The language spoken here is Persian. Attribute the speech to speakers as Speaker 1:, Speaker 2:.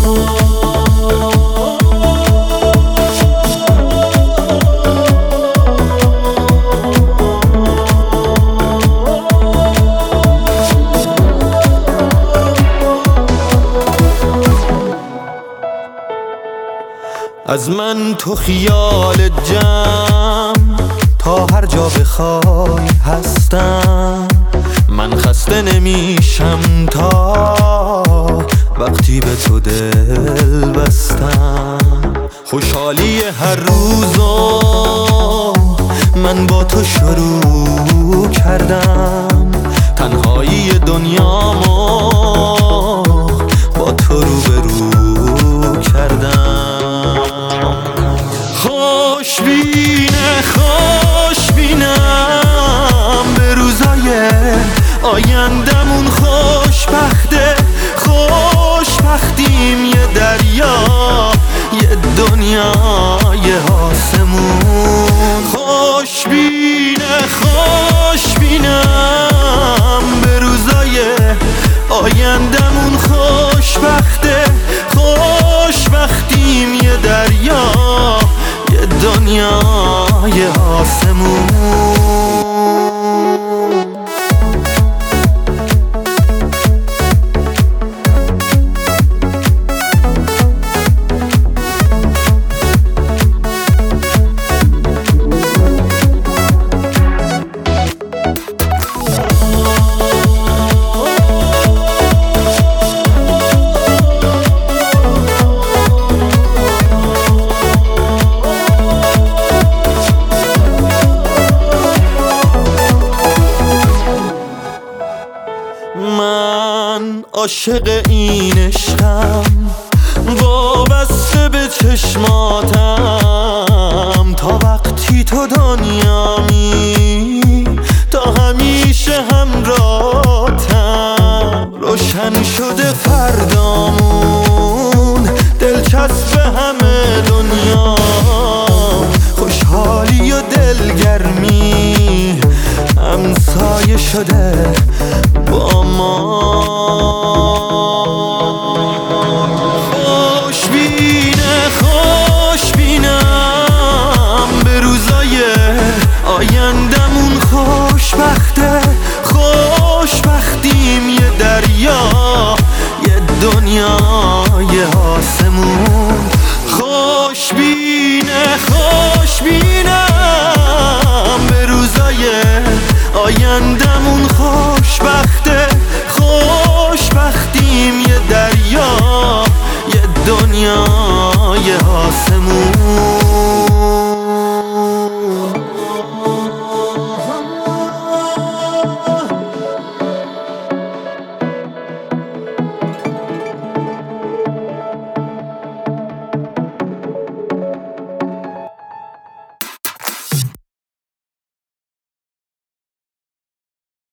Speaker 1: از من تو خیال جمع تا هر جا بخوای هستم. من خسته نمیشم تا وقتی به تو دل بستم. خوشحالی هر روزو من با تو شروع کردم. تنهایی دنیامو با تو روبرو کردم. خوشبینم به روزای آیندمون. خوشبخته خوشبختیم یه دریا یه دنیای آسمون. خوشبینم به روزای آیندمون. خوشبخته خوشبختیم یه دریا یه دنیای آسمون. من عاشق این عشقم، وابسته به چشماتم. تا وقتی تو دنیامی تا همیشه همراهتم. روشن شده فردامون دلچسب همه دنیا. خوشحالی و دلگرمی همسایه شده با ما. خوشبینم به روزای آیندمون. خوشبخته خوشبختیم یه دریا یه دنیای آسمون. خوشبینم